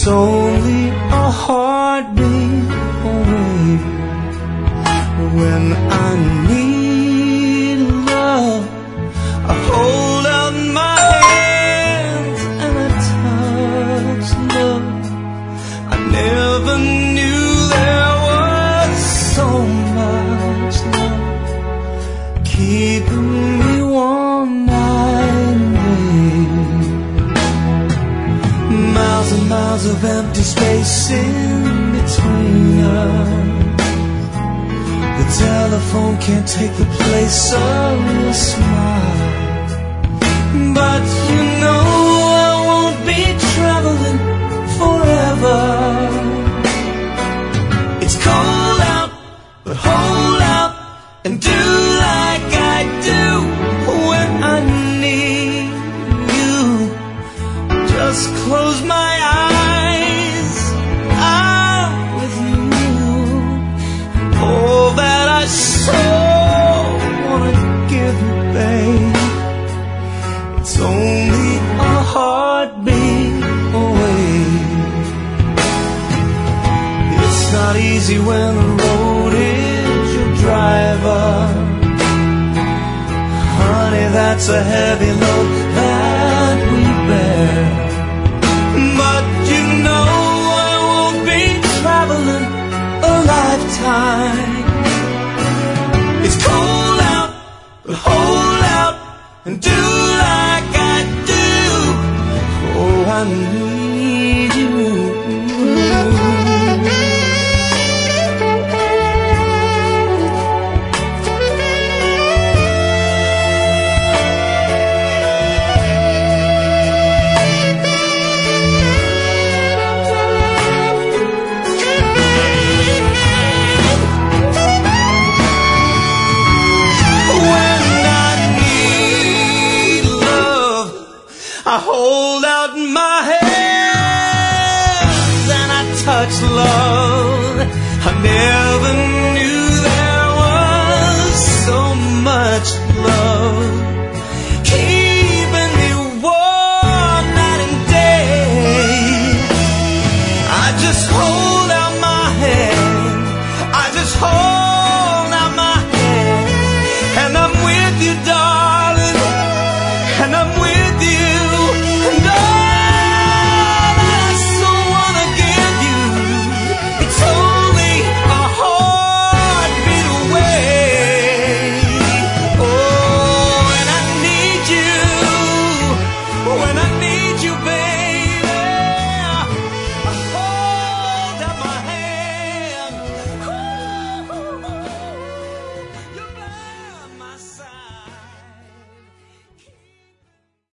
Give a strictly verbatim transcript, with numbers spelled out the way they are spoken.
It's only a heartbeat away. When I need love, I hold out my hands and I touch love. I never knew there was so much love keeping me warm night and day. Miles and miles of empty space in between us. The telephone can't take the place of your smile. But you know I won't be traveling forever. It's cold out, but hold out and do like I do when I need you. Just close my eyes, I'm with you. All that I so wanna give you, babe, it's only a heartbeat away. It's not easy when the road is your driver. Honey, that's a heavy load that we bear. But you know I won't be traveling a lifetime. It's cold out, but hold out and do like I do. Oh, I need you. I hold out my hands and I touch love. I never knew there was so much love keeping me warm night and day. I just hold out my hand, I just hold out my hand, and I'm with you, darling, and I'm with you.